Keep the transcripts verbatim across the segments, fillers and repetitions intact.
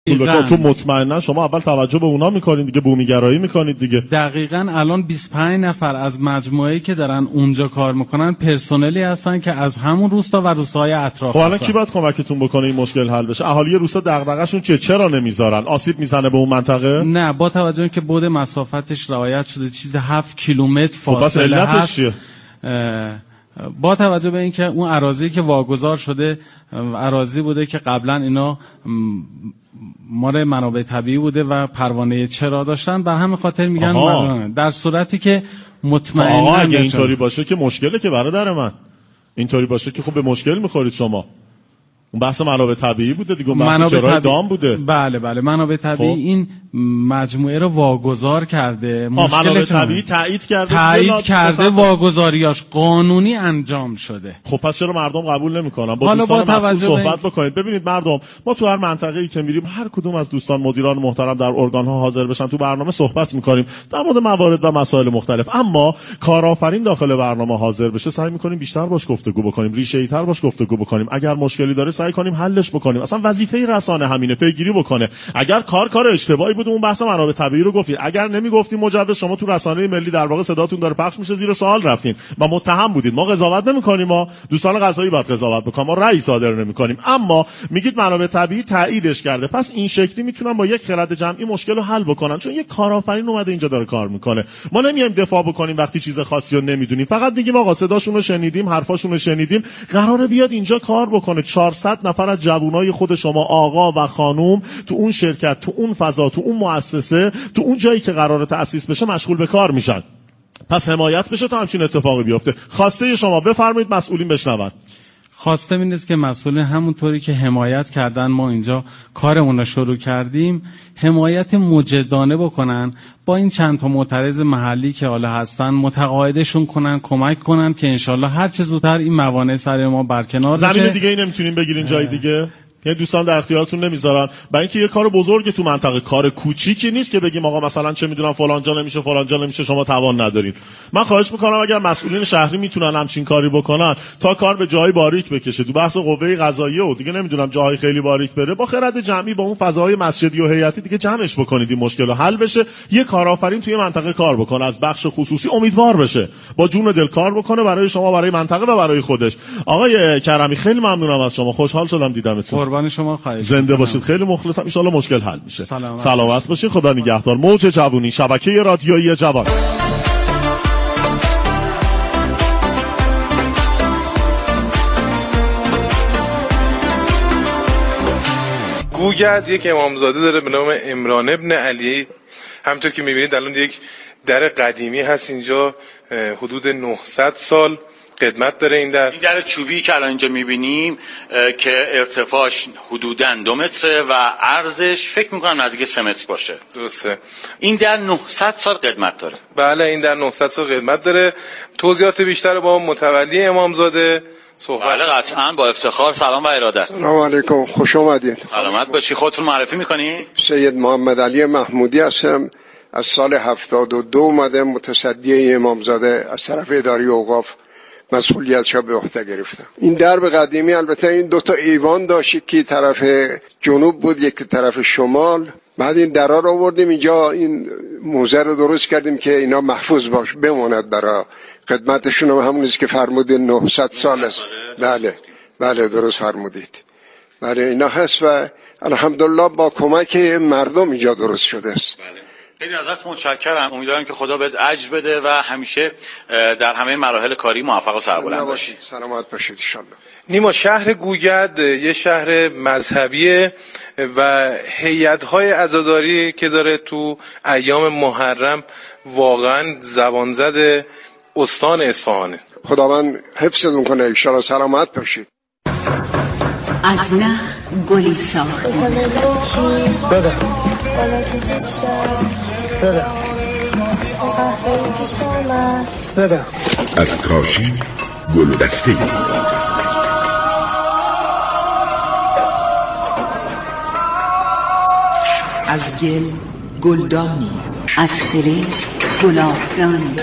تو مطمئنا شما اول توجه به اونا میکنید دیگه، بومیگرایی میکنید دیگه. دقیقاً الان بیست و پنج نفر از مجموعه‌ای که دارن اونجا کار میکنن پرسنلی هستن که از همون روستا و روستاهای اطراف. خب الان کی باید کمکتون بکنه این مشکل حل بشه؟ اهالی روستا دغدغه‌شون چه؟ چرا نمیذارن؟ آسیب میزنه به اون منطقه؟ نه، با توجه که بعد مسافتش رعایت شده، چیز هفت کیلومتر فاصله خب هست. چیه؟ با توجه به اینکه اون اراضی که واگذار شده اراضی بوده که قبلا اینا مال منابع طبیعی بوده و پروانه چرا داشتن، بر همین خاطر میگن مردم. در صورتی که مطمئنا آقا اگه اینطوری باشه که مشکله که برادر من، اینطوری باشه که خب به مشکل میخورید شما. اون بحث منابع طبیعی بوده دیگه، اون بحث چرای دام بوده. بله بله منابع طبیعی. خب. این مجموعه رو واگذار کرده، منابع طبیعی تایید کرده تایید کرده واگذاریاش قانونی انجام شده. خب پس چرا مردم قبول نمیکنن؟ با دوستان با مسئول صحبت بکنید. ببینید مردم، ما تو هر منطقه‌ای که میریم هر کدوم از دوستان مدیران محترم در ارگان‌ها حاضر بشن تو برنامه صحبت میکنیم در مورد موارد و مسائل مختلف، اما کارآفرین داخل برنامه حاضر بشه سعی میکنیم بیشتر باش گفتگو بکنیم، ریشه‌ای‌تر باش گفتگو بکنیم. اگر مشکلی داره سعی کنیم حلش بکنیم. اصلا وظیفه رسانه همینه، پیگیری بکنه. اگر کار کار اشتباهی بود اون بحث منابع طبیعی رو گفتید، اگر نمیگفتیم مجوز شما تو رسانه ملی در واقع صداتون داره پخش میشه زیر سوال رفتین و متهم بودید. ما قضاوت نمی‌کنیم، ما دوستان قضایی باید قضاوت بکنن، ما رأی صادر نمی‌کنیم، اما میگید منابع طبیعی تاییدش کرده، پس این شکلی میتونن با یک خرد جمعی مشکل رو حل بکنن، چون یک کارآفرین اومده اینجا داره کار میکنه. ما نمیایم دفاع بکنیم وقتی چیز خاصی رو نمیدونیم، فقط میگیم آقا صداشون رو شنیدیم، حرفاشون رو شنیدیم، قراره بیاد اینجا کار بکنه. چهارصد نفر از جوونای خود شما آقا و خانم تو اون شرکت، تو اون فضا، تو اون مؤسسه، تو اون جایی که قراره تأسیس بشه مشغول به کار میشن. پس حمایت بشه تا همچین اتفاقی بیفته. خواسته شما بفرمایید مسئولین بشنون. خواسته این است که مسئولین همونطوری که حمایت کردن ما اینجا کارمون رو شروع کردیم حمایت مجدانه بکنن، با این چند تا معترض محلی که حالا هستن متقاعدشون کنن، کمک کنن که انشالله هر چه زودتر این موانع سر ما برکنار بشه. زمین دیگه ای نمیتونین بگیرین جای دیگه؟ یعنی دوستان در اختیارتون نمیذارن، برای اینکه یه کار بزرگ تو منطقه، کار کوچیکی نیست که بگیم آقا مثلا چه میدونم فلان جا نمیشه فلان جا نمیشه شما توان ندارین. من خواهش میکنم اگر مسئولین شهری میتونن همچین کاری بکنن تا کار به جای باریک بکشه، تو بحث قوه قضاییه و دیگه نمیدونم جاهای خیلی باریک بره، با خرد جمعی با اون فضاهای مسجدی و هیئتی دیگه جمعش بکنید این مشکل رو حل بشه، یه کارآفرین توی منطقه کار بکنه از بخش خصوصی، امیدوار بشه با جون و دل کار بکنه برای شما، برای منطقه و برای خودش. آقای کرمی خیلی ممنونم از شما، خوشحال شدم دیدمتون. قربان شما، خواهش زنده باشید، خیلی مخلصم، ان شاءالله مشکل حل میشه. سلامت, سلامت باشید، خدا نگهدار. موج جوونی، شبکه رادیویی جوان. گوگرد یک امامزاده داره به نام عمران ابن علی، همونطور که میبینید الان یک در قدیمی هست اینجا، حدود نهصد سال خدمت داره این در. این در چوبی که الان اینجا میبینیم که ارتفاعش حدوداً دو متره و عرضش فکر میکنم نزدیک سه متر باشه. درسته. این در نهصد سال خدمت داره. بله این در نهصد سال خدمت داره. توضیحات بیشتر با متولی امامزاده صحبت. بله قطعاً، با افتخار. سلام و ارادت. سلام علیکم، خوش آمدید. سلامت باشی. خودتون معرفی میکنی؟ سید محمد علی محمودی هستم، از سال هفتاد و دو اومدم متصدی امامزاده از طرف اداره اوقاف مسئولیتش به عهده گرفتم. این درب قدیمی البته این دو تا ایوان داشت، یکی طرف جنوب بود یکی طرف شمال. بعد این درا رو آوردیم اینجا، این موزه رو درست کردیم که اینا محفوظ باش بماند برای خدمتشون، هم همونیست که فرمودین نهصد سال است. بله بله درست فرمودید. بله اینا هست و الحمدلله با کمک مردم اینجا درست شده است. بله. خیلی ازت متشکرم. امیدوارم که خدا بهت اجر بده و همیشه در همه مراحل کاری موفق و سربلند باشید. سلامت باشید ان شاء الله. نیما، شهر گوگرد یه شهر مذهبیه و هیئت‌های عزاداری که داره تو ایام محرم واقعا زبان زده استان اصفهانه. خداوند حفظتون کنه ان شاء الله. سلامت باشید. از نخ گلی ساخت بده بده بده از کاشی گل دسته از گل گلدانی، از فلز گلابدانی.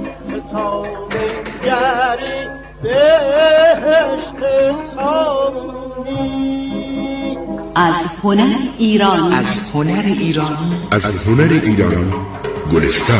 بهشت سام از هنر ایرانی از هنر ایرانی از هنر ایرانی گلستان.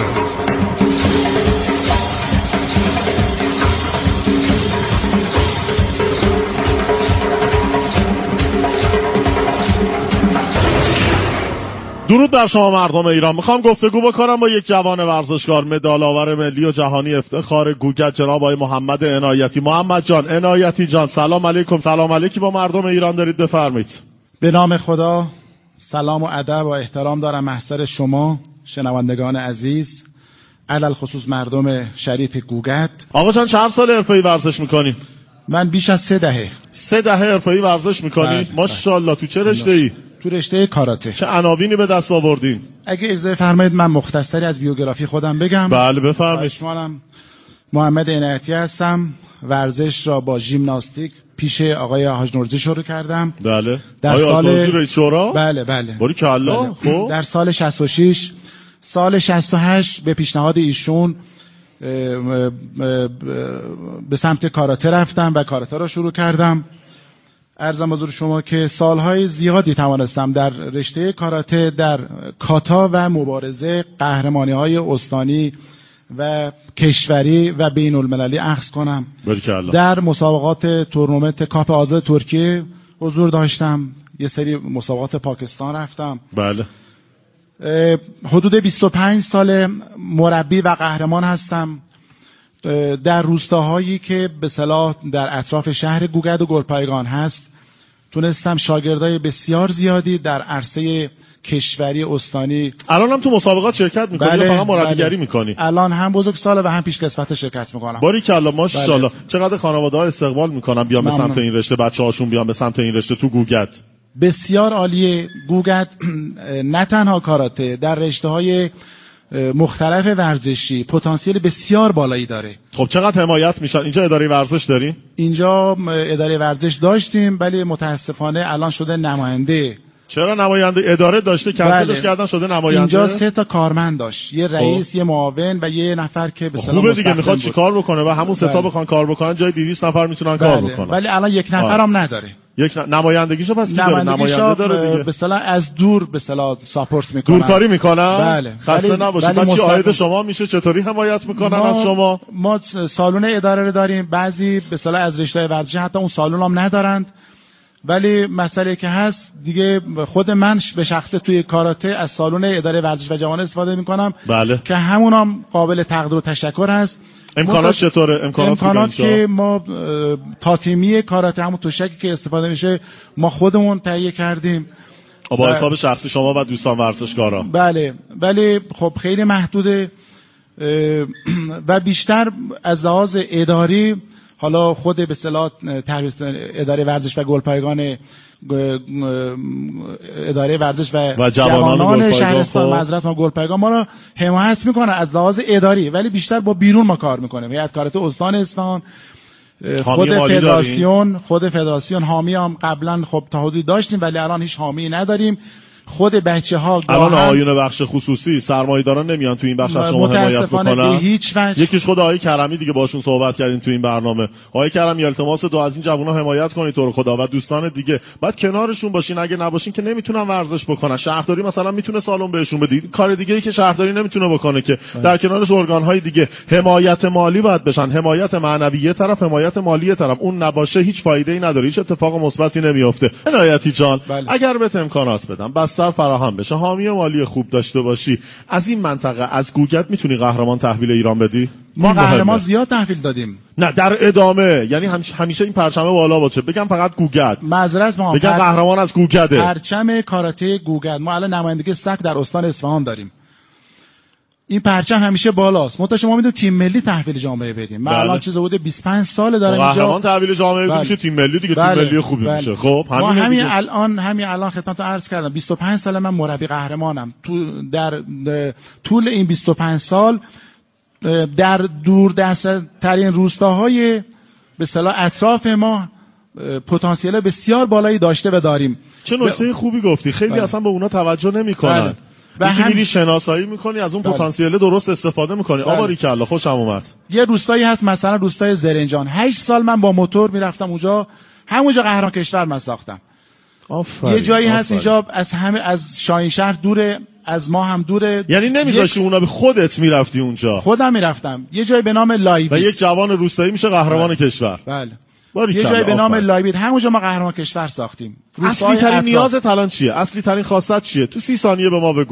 درود بر شما مردم ایران. میخوام گفتگو بکنم با یک جوان ورزشکار، مدال آور ملی و جهانی افتخار گوگت، جناب آقای محمد عنایتی. محمد جان، عنایتی جان، سلام علیکم. سلام علیکی با مردم ایران دارید، بفرمایید. به نام خدا، سلام و ادب و احترام دارم محضر شما شنوندگان عزیز، علل خصوص مردم شریف گوگت. آقا جان چند سال حرفه‌ای ورزش میکنی؟ من بیش از سه دهه سه دهه حرفه‌ای ورزش میکنی؟ ماشاءالله. تو چه رشته‌ای؟ تو رشته کاراته. چه عناوینی به دست آوردین؟ اگه اجازه فرمایید من مختصری از بیوگرافی خودم بگم. بله بفرمایید. اسمم محمد عنایتی هستم. ورزش را با ژیمناستیک پیش آقای حاج نورزی شروع کردم. بله. در آقای سال رئیس شورا؟ بله بله. باریکلا. بله. خب در سال شصت و شش، سال شصت و هشت به پیشنهاد ایشون به سمت کاراته رفتم و کاراته را شروع کردم. عرضم حضور شما که سالهای زیادی توانستم در رشته کاراته در کاتا و مبارزه قهرمانی‌های استانی و کشوری و بین المللی اخذ کنم. باریکلا. در مسابقات تورنمنت کاپ آزاد ترکیه حضور داشتم. یه سری مسابقات پاکستان رفتم. بله. حدود بیست و پنج سال مربی و قهرمان هستم در روستاهایی که به صلاح در اطراف شهر گوگت و گلپایگان هست. تونستم شاگردای بسیار زیادی در عرصه کشوری استانی. الان هم تو مسابقات شرکت میکنی؟ بله، یا فقط مربیگری بله. میکنی؟ الان هم بزرگسال و هم پیشکسوت شرکت میکنم. باریکلا ماشاءالله. بله. چقدر خانواده‌ها استقبال میکنن بیان به سمت این رشته، بچه‌هاشون بیان به سمت این رشته تو گوگت؟ بسیار عالیه. گوگت نه تنها کاراته، در رشته‌های مختلف ورزشی پتانسیل بسیار بالایی داره. خب چقدر حمایت میشن؟ اینجا اداره ورزش دارین؟ اینجا اداره ورزش داشتیم ولی متاسفانه الان شده نماینده. چرا نماینده؟ اداره داشته کنسلش بله. کردن شده نماینده. اینجا سه تا کارمند داشت، یه رئیس، یه معاون و یه نفر که به اصطلاح خوبه دیگه. میخواد چیکار بکنه و همون سه تا بخوان کار بکنن جای دویست نفر میتونن بله. کار بکنن. ولی الان یک نفر هم نداره. یک نمایندگیشو پس کی داره؟ نماینده داره دیگه. به اصطلاح از دور به اصطلاح ساپورت میکنن، دورکاری میکنن. بله. خسته نباشید. بچه عاید شما میشه چطوری حمایت میکنن ما از شما؟ ما سالن اداره رو داریم. بعضی به اصطلاح از رشته ورزش حتی اون سالن هم ندارند. ولی مسئله که هست دیگه، خود من به شخص توی کاراته از سالن اداره ورزش و جوان استفاده میکنم. بله. که همون هم قابل تقدیر و تشکر هست. امکانات چطوره؟ امکانات, امکانات که ما تا تیمی کاراته همون توشکی که استفاده میشه ما خودمون تهیه کردیم با حساب شخصی شما و دوستان ورزشکارا. بله. ولی خب خیلی محدوده و بیشتر از لحاظ اداری. حالا خود به اصطلاح اداره ورزش و گلپایگان اداره ورزش و, و جوانان, جوانان شهرستان معذرت ما گلپایگان ما رو حمایت میکنه از لحاظ اداری، ولی بیشتر با بیرون ما کار میکنیم. هیئت کاراته استان اصفهان، خود فدراسیون خود فدراسیون حامی هم قبلا خب تا حدودی داشتیم ولی الان هیچ حامی نداریم. خود بچه‌ها الان آیون بخش خصوصی سرمایه‌داران نمیان تو این بخش از شما حمایت بکنن. هیچ وجه. یکیش خود آقای کرمی دیگه باشون صحبت کردیم تو این برنامه. آقای کرمی التماس دو از این جوونا حمایت کنید تو رو خدا و دوستان دیگه. بعد کنارشون باشین. اگه نباشین که نمیتونن ورزش بکنن. شهرداری مثلا میتونه سالن بهشون بده. کار دیگه ای که شهرداری نمیتونه بکنه که در کنارش ارگان‌های دیگه حمایت مالی باید بشن. حمایت معنوی یه طرف، حمایت مالی یه طرف. اون نباشه هیچ فایده‌ای نداره. هیچ اتفاق مثبتی نمیافته. عنایتی جان بله. اگر بهت امکانات بدم بستر فراهم بشه، حامی مالی خوب داشته باشی، از این منطقه از گوگت میتونی قهرمان تحویل ایران بدی؟ ما قهرمان زیاد تحویل دادیم. نه در ادامه، یعنی همیشه این پرچم بالا باشه. بگم فقط گوگت. معذرت ما بگم پر... قهرمان از گوگته. پرچم کاراته گوگت. ما الان نمایندگی سگ در استان اصفهان داریم. این پرچم همیشه بالاست. متا شما میدونید تیم ملی تحویل جامعه بدیم. من الان چیزا بوده بیست و پنج سال دارم اینجا. قهرمان تحویل جامعه بله. میشه تیم ملی دیگه. بله. تیم ملی خوبی بله. میشه. خب همین ما همین دیگه. الان همین الان خدمتتون عرض کردم بیست و پنج سال من مربی قهرمانم. تو در طول این بیست و پنج سال در دور دستترین روستاهای به اصطلاح اطراف ما پتانسیل بسیار بالایی داشته و داریم. چه نکته خوبی گفتی. خیلی بله. اصلا به اونا توجه نمیکنن. بله. و هم میری شناسایی میکنی از اون بله. پتانسیل درست استفاده میکنی. بله. آباریکلا خوشم اومد. یه روستایی هست مثلا روستای زرنجان. هشت سال من با موتور میرفتم اونجا همونجا قهرمان کشور من ساختم. آفرین. یه جایی آفرین. هست اینجا از همه از شاهین شهر دوره، از ما هم دوره. یعنی نمیذاشی یک... اونا به خودت میرفتی اونجا؟ خودم میرفتم. یه جایی به نام لایبید و یک جوان روستایی میشه قهرمان کشور. بله. یه جایی به نام لایبید همونجا ما قهرمان کشور ساختیم. اصلی ترین نیازت الان چیه؟ اصلی ترین خواستت چیه؟ تو سی ثانیه به ما بگو.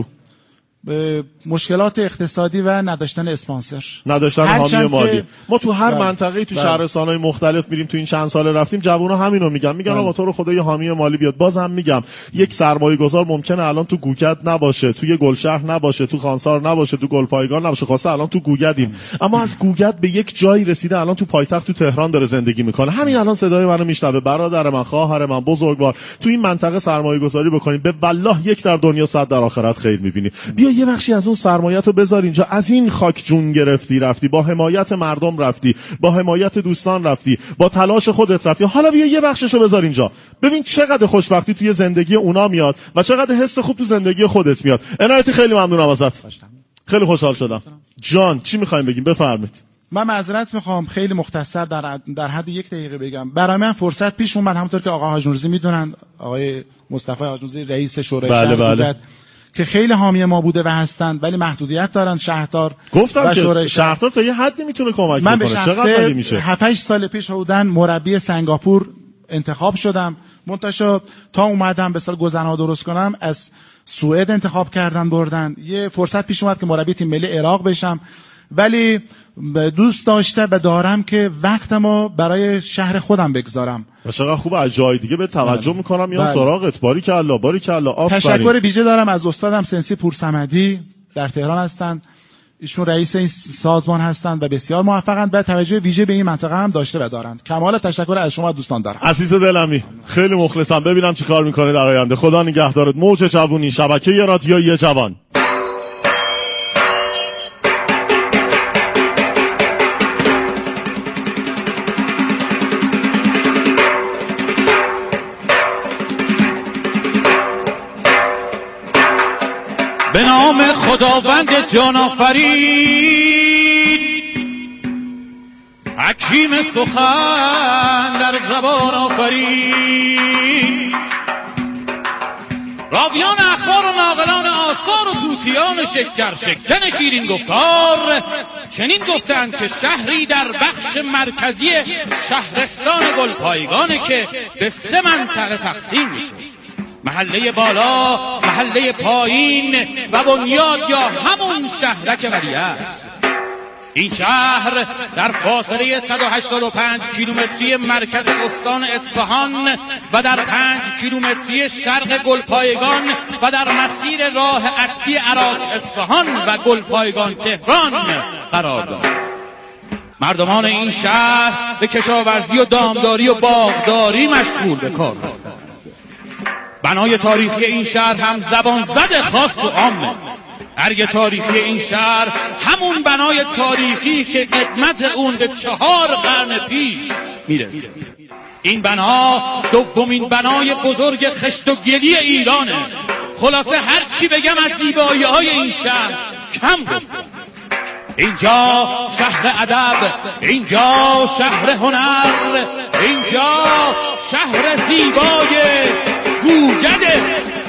مشکلات اقتصادی و نداشتن اسپانسر، نداشتن حامی مالی. ما تو هر بله. منطقه‌ای تو بله. شهرستان‌های مختلف میریم، تو این چند سال رفتیم جوونا همینو میگن، میگن آقا تو رو خدا یه حامی مالی بیاد. بازم میگم یک سرمایه‌گذار ممکنه الان تو گوگد نباشه، توی گلشهر نباشه، تو خانسار نباشه، تو گلپایگان نباشه، خواسته الان تو گوگدیم، اما از گوگد به یک جایی رسیده الان تو پایتخت تو تهران داره زندگی میکنه. همین الان صدای منو میشنوه، برادر من، خواهر من، بزرگوار، تو این منطقه سرمایه‌گذاری بکنید، به والله یک در دنیا صد در آخرت خیر می‌بینی. بیا یه بخشی از اون سرمایه‌تو بذار اینجا. از این خاک جون گرفتی رفتی، با حمایت مردم رفتی، با حمایت دوستان رفتی، با تلاش خودت رفتی، حالا بیا یه بخششو بذار اینجا. ببین چقدر خوشبختی توی زندگی اونا میاد و چقدر حس خوب تو زندگی خودت میاد. عنایتی خیلی ممنونم ازت، خیلی خوشحال شدم. جان چی می‌خوایم بگیم؟ بفرمایید. من معذرت میخوام خیلی مختصر در در حد یک دقیقه بگم. برای من فرصت پیش اومد، همونطور که آقا حاج نوروزی میدونن، آقای مصطفی حاج نوروزی رئیس شورای بله شهر بله. بودن که خیلی حامی ما بوده و هستند، ولی محدودیت دارن شهردار. گفتم که شهردار تا یه حدی میتونه کمک من کنه. چقدر میشه؟ هفت هشت سال پیش بودن مربی سنگاپور انتخاب شدم، منتشا تا اومدم به سال گذرا درست کنم از سوئد انتخاب کردن بردن. یه فرصت پیش اومد که مربی تیم ملی عراق بشم، ولی دوست داشته و دارم که وقتمو برای شهر خودم بگذارم. و چقدر خوبه، از جای دیگه به توجه بله. میکنم یا بله. سراغت. باریکالله باریکالله. آفرین. تشکر ویژه دارم از استادم سنسی پورصمدی در تهران هستند، ایشون رئیس این سازمان هستند و بسیار موفقند و توجه ویژه به این منطقه هم داشته و دارند. کمال تشکر از شما دوستان دارم. عزیز دلمی خیلی مخلصم. ببینم چیکار میکنه در آینده. خدا نگهدارت. موج جوونی، شبکه رادیویی جوان. به نام خداوند جان آفرین، حکیم سخن در زبان آفرین، راویان اخبار و ناقلان آثار و توتیان شکر شکن شیرین گفتار چنین گفتند که شهری در بخش مرکزی شهرستان گلپایگانه که به سه منطقه تقسیم میشه: محله بالا، محله پایین و بنیاد یا همون شهرک ولیعصر است. این شهر در فاصله صد و هشتاد و پنج کیلومتری مرکز استان اصفهان و در پنج کیلومتری شرق گلپایگان و در مسیر راه اصلی عراق اصفهان و گلپایگان تهران قرار دارد. مردمان این شهر به کشاورزی و دامداری و باغداری مشغول به کار هستند. بنای تاریخی این شهر هم زبان زد خاص و عامه. ارگ تاریخی این شهر همون بنای تاریخی که قدمت اون به چهار قرن پیش میرسه. این بنا دومین بنای بزرگ خشت و گلی ایرانه. خلاصه هر چی بگم از زیبایی های این شهر کم گفتم. اینجا شهر ادب، اینجا شهر هنر، اینجا شهر زیبای گوگده.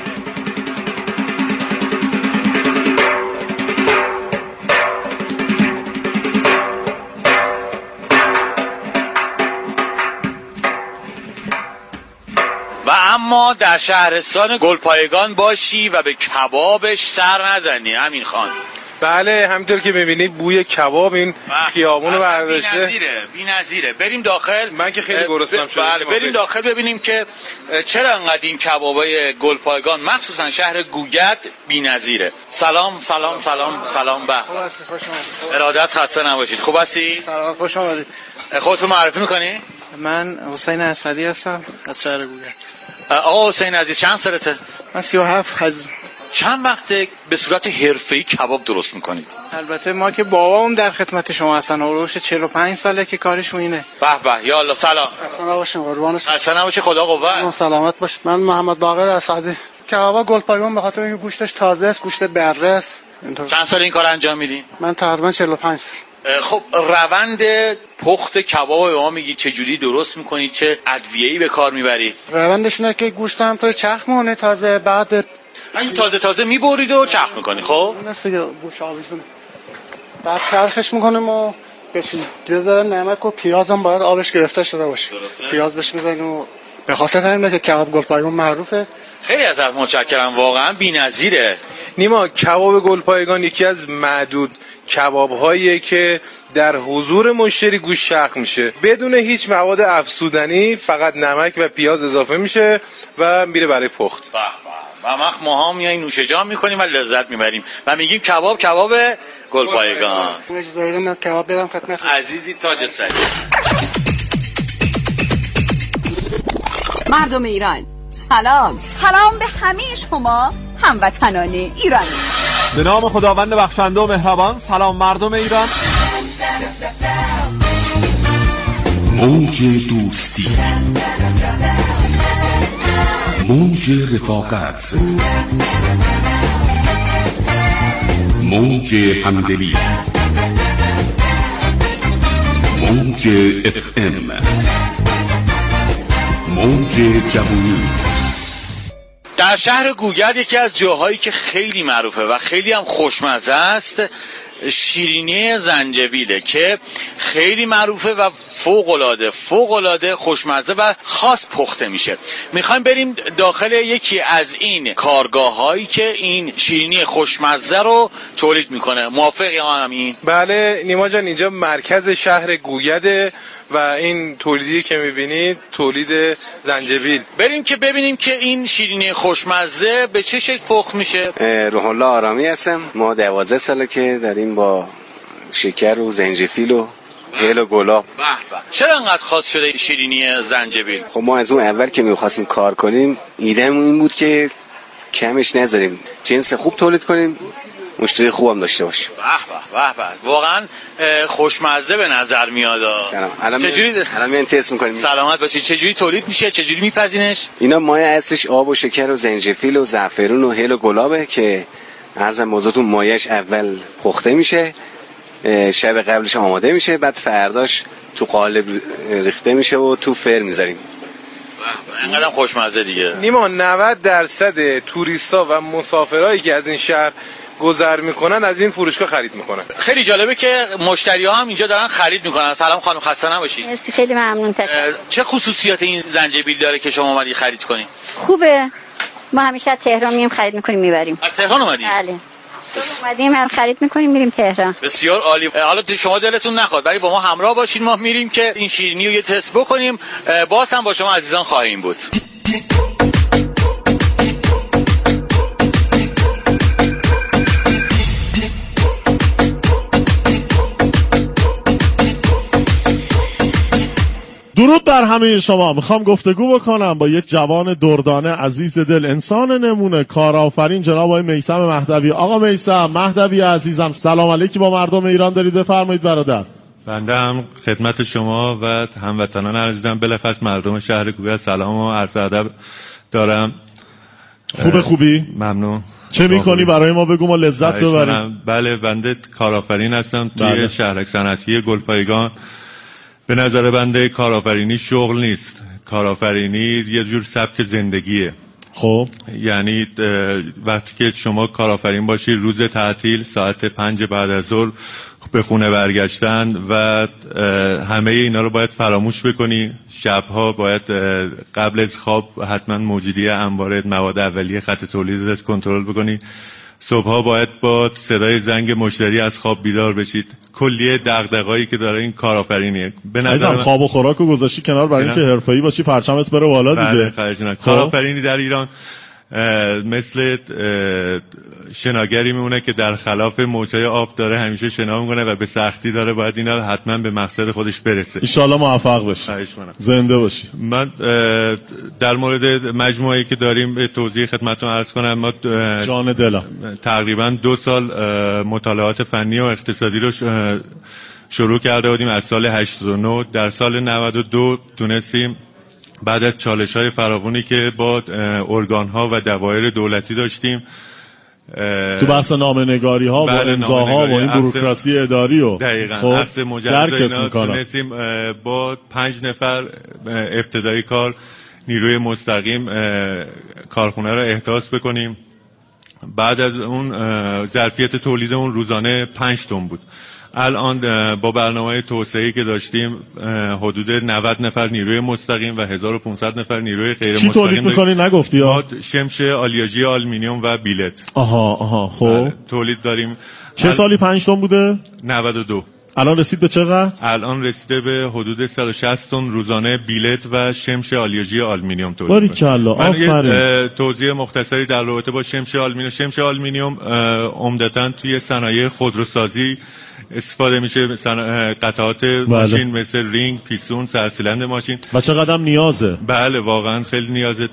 و اما در شهرستان گلپایگان باشی و به کبابش سر نزنی امین خان. بله همینطور که میبینید بوی کباب این خیابونو برداشته. بی‌نظیره بی‌نظیره. بریم داخل. من که خیلی گرسنم شدم. بله بریم داخل ببینیم که چرا انقدر این کبابای گلپایگان مخصوصا شهر گوگد بی‌نظیره. سلام سلام سلام سلام به. خوب هستی؟ خوش اومدید. ارادت خسته نباشید. خوب هستی؟ سلام خوش اومدید. خودتو معرفی می‌کنی؟ من حسین اسدی هستم از شهر گوگد. آقا حسین عزیز چند سالته؟ من سی و هفت عزیز. چند وقته به صورت حرفه‌ای کباب درست میکنید؟ البته ما که بابام در خدمت شما هستن، هولوش چهل و پنج ساله که کارشون اینه. به به یا الله. سلام. خسته نباشین قربانش. خسته نباشی خدا قوت. سلامت باش. من محمد باقر اسدی. کباب گلپایگان به خاطر اینکه گوشتش تازه است، گوشت بره است. چند سال این کار انجام میدین؟ من تقریبا چهل و پنج سال. خب روند پخت کباب به ما میگی چه جوری درست میکنید، چه ادویه‌ای به کار میبرید؟ روندش اینه که گوشت هم توی چرخ مونه تازه، بعد همین تازه تازه میبرید و چرخ میکنی. خب مثل گوشت آویزون بعد چرخش میکنیم و بشین یه ذره نمک و پیاز هم باید آبش گرفته شده باشه. پیاز بهش میزنیم و به خاطر همینه که کباب گلپایگان معروفه. خیلی ازت متشکرم، واقعا بی‌نظیره. نیما، کباب گلپایگان یکی از معدود کباب‌هاییه که در حضور مشتری گوشت شق میشه بدون هیچ مواد افزودنی، فقط نمک و پیاز اضافه میشه و میره برای پخت. به به. و مخ ماها میاییم نوش جان میکنیم و لذت میبریم و میگیم کباب کباب گلپایگان. اجازه بدید من کباب بدم خدمت عزیزی تاج سر. مردم ایران سلام، سلام به همه شما هموطنان ایرانی. به نام خداوند بخشنده و مهربان. سلام مردم ایران. موج دوستی، موج رفاقت، موج همدلی، موج اف ام، موج جوانی. در شهر گوگرد یکی از جاهایی که خیلی معروفه و خیلی هم خوشمزه است شیرینی زنجبیله که خیلی معروفه و فوق‌العاده فوق‌العاده خوشمزه و خاص پخته میشه. میخوایم بریم داخل یکی از این کارگاه‌هایی که این شیرینی خوشمزه رو تولید میکنه. موافقی آقا امین؟ بله نیما جان، اینجا مرکز شهر گوگرد و این تولیدی که میبینید تولید زنجبیل. بریم که ببینیم که این شیرینی خوشمزه به چه شکل پخت میشه. روح الله آرامی هستم. ما دوازده ساله که داریم با شکر و زنجفیل و هل و گلاب. به به. چرا انقدر خاص شده شیرینی زنجبیل؟ خب ما از اون اول که می‌خواستیم کار کنیم ایده‌مون این بود که کمش نذاریم، جنس خوب تولید کنیم، مشتری خوبم داشته باشیم. به به به به. واقعا خوشمزه به نظر میاد. سلام. الان چجوری الان میان تست می‌کنیم. سلامت باشید. چه جوری تولید میشه؟ چه جوری میپزینش؟ اینا مایه اصلش آب و شکر و زنجفیل و زعفرون و هل و گلابه که عرض موضوعتون مایه‌اش اول پخته میشه، شب قبلش آماده میشه، بعد فرداش تو قالب ریخته میشه و تو فر میذاریم. اینقدر خوشمزه دیگه. نیما، نود درصد توریستا و مسافرایی که از این شهر گذر میکنن از این فروشگاه خرید میکنن. خیلی جالبه که مشتری‌ها هم اینجا دارن خرید میکنن. سلام خانم، خسته نباشید. مرسی، خیلی ممنون. تشکر. چه خصوصیات این زنجبیل داره که شما اومدید خرید کنین؟ خوبه. ما همیشه از تهران میایم خرید میکنیم میبریم. از تهران اومدید؟ بله. اومدیم هر خرید میکنیم میریم تهران. بسیار عالی. حالا شما دلتون نخواد ولی با ما همراه باشین، ما میریم که این شیرینی رو یه تست بکنیم. باز هم با شما عزیزان خواهیم بود. درود بر همه شما. میخوام گفتگو بکنم با یک جوان دردانه عزیز دل، انسان نمونه، کارآفرین، جناب آقای میثم مهدوی. آقا میثم مهدوی عزیزم، سلام علیکی با مردم ایران دارید، بفرمایید برادر. بنده هم خدمت شما و هموطنان عزیزم بلخص مردم شهر گوگرد سلام و عرض ادب دارم. خوبه خوبی؟ ممنون. چه میکنی برای ما بگو ما لذت ببریم. بله بنده کارآفرین هستم توی بله. شهرک صنعتی گلپایگان. به نظر بنده کارآفرینی شغل نیست، کارآفرینی یه جور سبک زندگیه. خب یعنی وقتی که شما کارآفرین باشی روز تعطیل ساعت پنج بعد از ظهر به خونه برگشتن و همه اینا رو باید فراموش بکنی. شبها باید قبل از خواب حتما موجودی انبار مواد اولیه خط تولیدت کنترل بکنی. صبحها باید با صدای زنگ مشتری از خواب بیدار بشید. کلیه دغدغه‌ای که داره این کارآفرینیه. به نظر من خواب و خوراکو گذاشتی کنار برای اینکه حرفه‌ای باشی، پرچمت بره بالا دیگه. بله کارآفرینی در ایران مثل شناگری میمونه که در خلاف موجای آب داره همیشه شنا میکنه و به سختی داره باید اینا حتما به مقصد خودش برسه. ان شاءالله موفق بشی. زنده باشی. من در مورد مجموعه‌ای که داریم به توضیح خدمتتون عرض کنم. ما جان دلم تقریبا دو سال مطالعات فنی و اقتصادی رو شروع کرده بودیم از سال هشتاد و نه. در سال نود و دو تونستیم بعد از چالش‌های فراوانی که با ارگان‌ها و دوایر دولتی داشتیم تو بحث نامه‌نگاری ها و امضاها و این بوروکراسی اداری و دقیقاً خب اصل مجوز اینا تونستیم با پنج نفر ابتدایی کار نیروی مستقیم کارخونه رو احداث بکنیم. بعد از اون ظرفیت تولید اون روزانه پنج تن بود. الان با برنامه توسعه‌ای که داشتیم حدود نود نفر نیروی مستقیم و هزار و پانصد نفر نیروی غیر مستقیم. چی تولید می‌کنی نگفتی ها؟ شمش آلیاژی آلومینیوم و بیلت. آها آها خب تولید داریم. چه سالی پنج تن بوده؟ نود و دو. الان رسید به چقدر؟ الان رسیده به حدود صد و شصت تن روزانه بیلت و شمش آلیاژی آلومینیوم تولید. باریکلا آفرین. توضیح مختصری در رابطه با شمش آلومینیوم. شمش آلومینیوم عمدتاً توی صنایع خودروسازی استفاده میشه، مثلا قطعات بله. ماشین مثل رینگ، پیستون، سرسیلند ماشین. و چقدر نیازه؟ بله واقعا خیلی نیازه.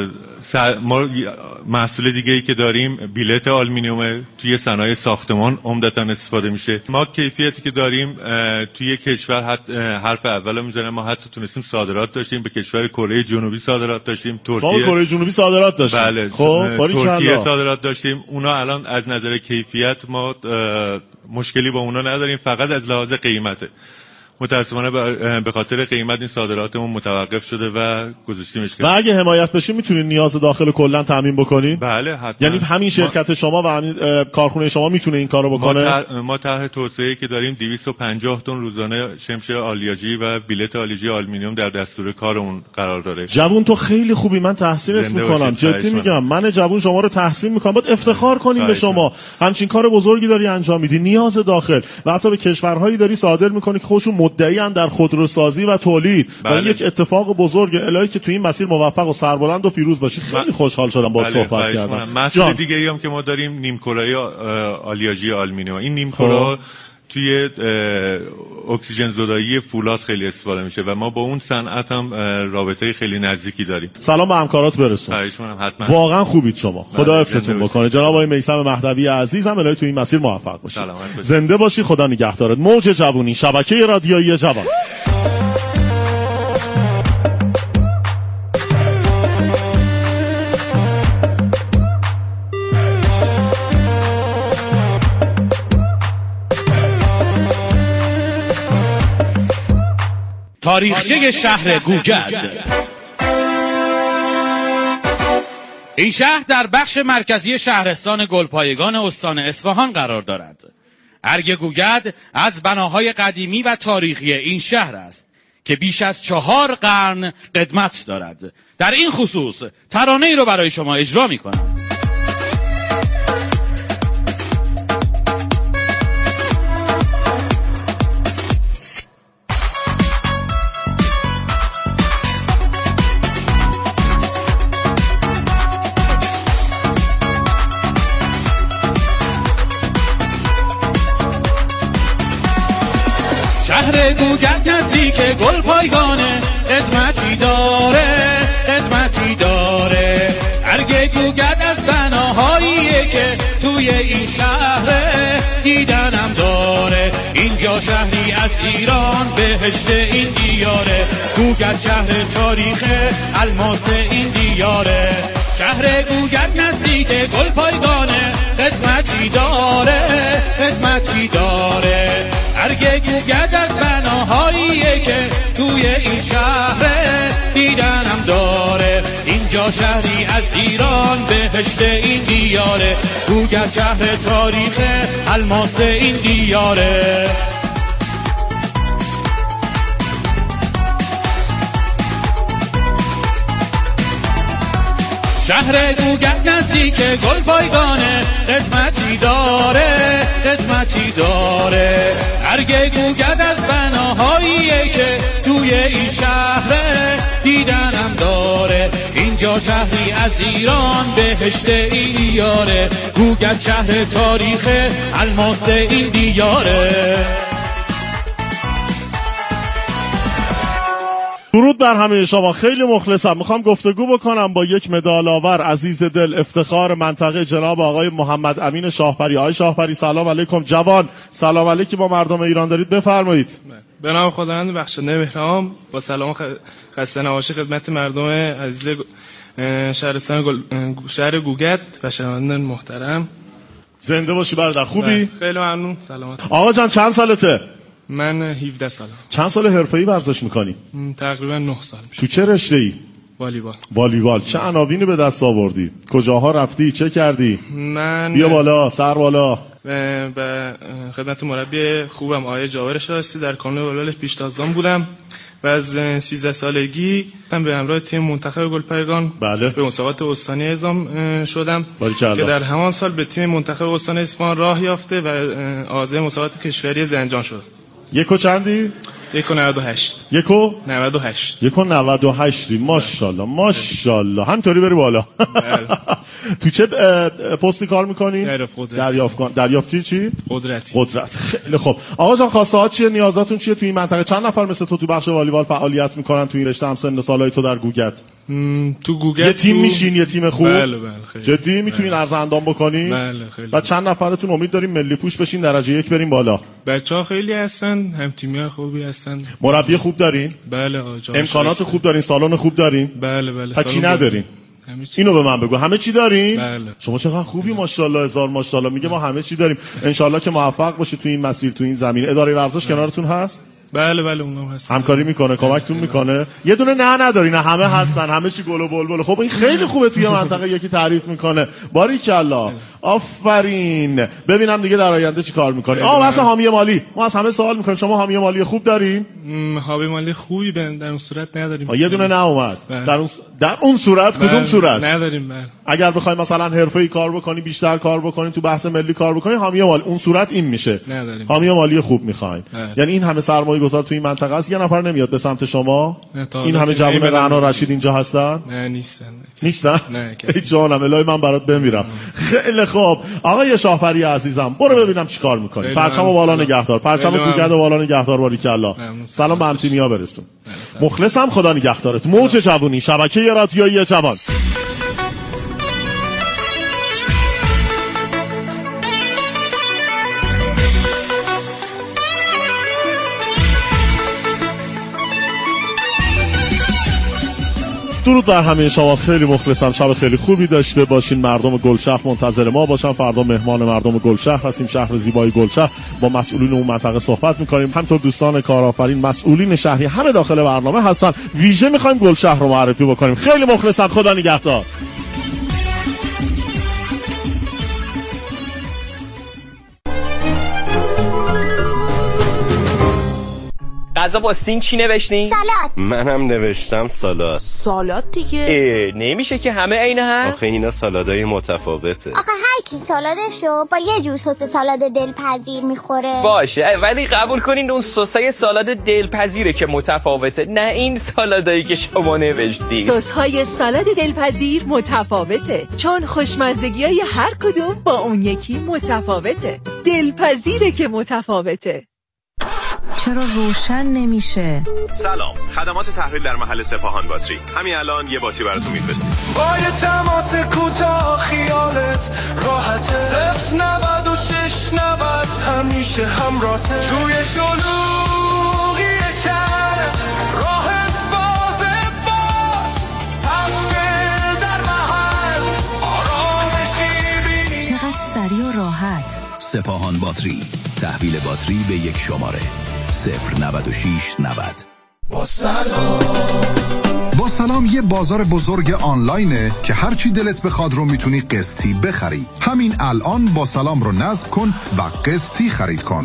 سر... ما محصول دیگه ای که داریم بیلت آلومینیومه، توی صنایع ساختمان عمدتاً استفاده میشه. ما کیفیتی که داریم توی کشور حت... حرف اول میزنه، ما حتی تونستیم صادرات داشتیم به کشور کره جنوبی، صادرات داشتیم ترکیه. کره جنوبی صادرات داشتیم. بله خب ترکیه صادرات داشتیم. اونا الان از نظر کیفیت ما مشکلی با اونا نداریم، فقط از لحاظ قیمته. متاسفانه به خاطر قیمت این صادراتمون متوقف شده و گذاشتیمش. و اگه حمایت بشین میتونین نیاز داخل کلا تامین بکنین؟ بله حتما. یعنی همین شرکت ما... شما و همین کارخونه شما میتونه این کارو بکنه؟ ما طرح توسعه‌ای که داریم دویست و پنجاه تن روزانه شمش آلیاژی و بیلت آلیاژی آلومینیوم در دستور کارمون قرار داره. جوون تو خیلی خوبی، من تحسینت میکنم، جدی میگم. من جوون شما رو تحسین میکنم، باید افتخار کنیم به شما. همچین کار بزرگی داری انجام میدی، نیاز داخل و حتی به کشورهایی داری صادر میکنی که خودشون مدعیان در خودروسازی و تولید. بله. و این یک اتفاق بزرگه. الهی که تو این مسیر موفق و سربلند و پیروز باشی. خیلی خوشحال شدم باهات بله. صحبت کردم. مسئله دیگه ای هم که ما داریم نیمکره آلیاژی آلومینیوم. این نیمکره توی اکسیژن زدایی فولاد خیلی استفاده میشه و ما با اون صنعت هم رابطه خیلی نزدیکی داریم. سلام به همکارات برسون. حتما. واقعا خوبید شما. خدا حفظتون بکنه. جناب آقای میثم مهدوی عزیزم، الهی تو این مسیر موفق باشید. زنده باشی، خدا نگهدارت. موج جوونی، شبکه رادیویی جوان. تاریخچه شهر گوگرد. این شهر در بخش مرکزی شهرستان گلپایگان استان اصفهان قرار دارد. ارگ گوگرد از بناهای قدیمی و تاریخی این شهر است که بیش از چهار قرن قدمت دارد. در این خصوص ترانه‌ای رو برای شما اجرا می‌کنم. شهر گوگرد نزدیک گلپایگانه، قدمتی داره قدمتی داره. ارگ گوگرد از بناهاییه که توی این شهر دیدنم داره. اینجا شهری از ایران، بهشت این دیاره. گوگرد شهر تاریخ، الماس این دیاره. شهر گوگرد نزدیک گلپایگانه، قدمتی داره قدمتی داره. ارگ گوگرد از بناهاییه که توی این شهر دیدنم داره. اینجا شهری از ایران، بهشت این دیاره. گوگرد شهر تاریخ، الماس این دیاره. شهر گوگرد نزدیک گلپایگانه، قدمتی داره قدمتی داره. ارگ گوگرد از بناهاییه که توی این شهر دیدنم داره. اینجا شهری از ایران، بهشت این دیاره. گوگرد شهر تاریخ، الماس این دیاره. درود بر همه شما، خیلی مخلصم. میخوام گفتگو بکنم با یک مدال آور عزیز دل، افتخار منطقه، جناب آقای محمد امین شاهپری. آقای شاهپری سلام علیکم. جوان سلام علیکی با مردم ایران دارید، بفرمایید. به نام خداوند بخشنده مهربان، با سلام خسته نباشید خدمت مردم عزیز شهرستان گل... شهر گوگرد و شنوندگان محترم. زنده باشی برادر. خوبی؟ خیلی ممنون. سلامت. آقا جان چند سالته؟ من هفده سالم. چند سال حرفه‌ای ورزش میکنی؟ تقریبا نه سال میشه. تو چه رشته‌ای؟ والیبال. والیبال. چه عناوینی به دست آوردی؟ کجاها رفتی؟ چه کردی؟ من بیا بالا، سر بالا. به خدمت مربی خوبم آقای جابر شایستی در کانون والیبال پیشتازان بودم و از سیزده سالگی من به همراه تیم منتخب گلپایگان بله. به مسابقات استانی اعزام شدم باریکلا. که در همان سال به تیم منتخب استان اصفهان راه یافته و آغاز مسابقات کشوری زنجان شد. یکو چندی؟ یکو نود و هشت. یکو؟ نود و هشت. یکو نود و هشتی. ماشاءالله ماشاءالله. همینطوری بری بالا. تو چه پستی کار میکنی؟ دریافت کن. دریافتی چی؟ قدرتی. قدرت. خیلی خوب. آقا جان خواسته ها چیه؟ نیازاتون چیه تو این منطقه؟ چند نفر مثل تو تو بخش والیبال فعالیت میکنن تو این رشته هم سن سالای تو در گوگت؟ تو گوگت یه تیم تو... میشین یه تیم خوب؟ بله بله خیلی. جدی میتونین عرض اندام بکنی؟ بله خیلی. و چند نفرتون امید داریم ملی پوش بشین درجه یک بریم بالا؟ بچه‌ها خیلی هستن، هم تیمی‌ها خوبی هستن. مربی خوب دارین؟ بله آقا. امکانات خوب دارین؟ سالن خوب دارین؟ بله بله. تا چی ندارین؟ اینو به من بگو. همه چی دارین؟ بله. شما چقدر خوبی ماشاءالله هزار ماشاءالله. میگه ما همه چی داریم. انشالله که موفق باشی تو این مسیر تو این زمین. اداره ورزش بله. کنارتون هست؟ بله بله اونم هست. همکاری میکنه، کمکتون میکنه. یه دونه نه نداری نه همه هستن، همه چی گل و بلبل. خب این خیلی خوبه توی منطقه یکی تعریف میکنه. باریکلا. آفرین. ببینم دیگه در آینده چی کار میکنی. آ واسه حامی مالی ما از همه سوال میکنیم، شما حامی مالی خوب دارین؟ حامی مالی خوبی به در اون صورت نداریم. یه دونه نه اومد. در اون در اون صورت کدوم بل. صورت؟ نداریم. بله. اگر بخوای مثلا حرفه‌ای کار بکنی، بیشتر کار بکنی، تو بحث ملی کار بکنی، حامی مالی اون صورت این میشه. نداریم. حامی مالی خوب میخواین. یعنی این همه سرمایه گذار تو این منطقه است، یه نفر نمیاد به سمت شما؟ این همه جوان رعنا رشید اینجا هستن؟ نه نیستن. نیستن؟ نه. ای جانم الهی من برات بمیرم. خیلی خوب. آقای شاهپری عزیزم برو ببینم چیکار میکنی. پرچمو بالا نگهدار. پرچم گوگد بالا نگهدار. باریکلا. سلام به همتیمیا برسون. مخلصم. خدا نگهدارت. موج جوونی، شبکه رادیویی جوان. درود بر همه شما. خیلی مخلصم. شب خیلی خوبی داشته باشین. مردم گلشهر منتظر ما باشن. فردا مهمان مردم گلشهر هستیم. شهر زیبای گلشهر. با مسئولین اون منطقه صحبت می‌کنیم. همینطور دوستان کارآفرین، مسئولین شهری همه داخل برنامه هستن. ویژه می‌خوایم گلشهر رو معرفی بکنیم. خیلی مخلصم. خدا نگهدار. غذا با سین چی نوشتین؟ سالاد. منم نوشتم سالاد. سالاد دیگه. نمیشه که همه عین هم. آخه اینا سالادای متفاوته. آخه هر کی سالادشو با یه جور سس سالاد دلپذیر میخوره. باشه ولی قبول کنین اون سسای سالاد دلپذیره که متفاوته، نه این سالادایی که شما نوشتین. سس‌های سالاد دلپذیر متفاوته چون خوشمزگیای هر کدوم با اون یکی متفاوته. دلپذیره که متفاوته. چرا روشن نمیشه؟ سلام، خدمات تحویل در محل سپاهان باتری. همین الان یه باتی براتون میفرستیم. با یه تماس کوتاه خیالت راحته. صفر نود و شش نود همیشه همراهته. توی شلوغی شهر راحت بازه باز. تحویل در محل آرامشی بینی. چقدر سریع و راحت. سپاهان باتری. تحویل باتری به یک شماره صفر نود و شش نود. با سلام. با سلام یه بازار بزرگ آنلاینه که هرچی دلت بخواد رو میتونی قسطی بخری. همین الان با سلام رو نصب کن و قسطی خرید کن.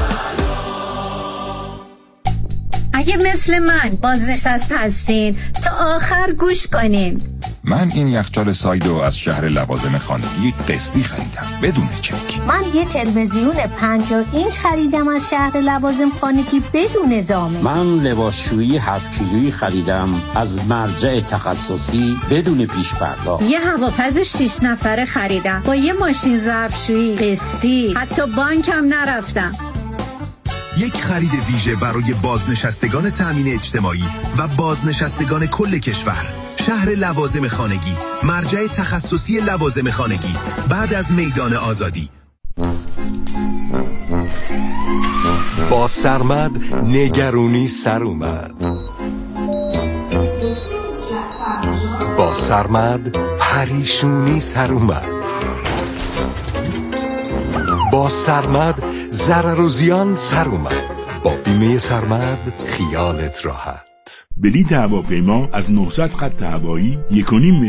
اگه مثل من بازنشسته هستین تا آخر گوش کنین. من این یخچال سایدو از شهر لوازم خانگی قسطی خریدم بدون چک. من یه تلویزیون پنجاه اینچ خریدم از شهر لوازم خانگی بدون زامن. من لباسشویی هفت کیلویی خریدم از مرجع تخصصی بدون پیش پرداخت. یه هواپز شش نفره خریدم با یه ماشین ظرفشویی قسطی، حتی بانکم نرفتم. یک خرید ویژه برای بازنشستگان تامین اجتماعی و بازنشستگان کل کشور. شهر لوازم خانگی، مرجع تخصصی لوازم خانگی، بعد از میدان آزادی. با سرمد نگرونی سر اومد. با سرمد پریشونی سر اومد. با سرمد ضرر و زیان سر اومد. با بیمه سرمد خیالت راحت. بلیط هواپیما از نهصد خط هوایی یک و نیم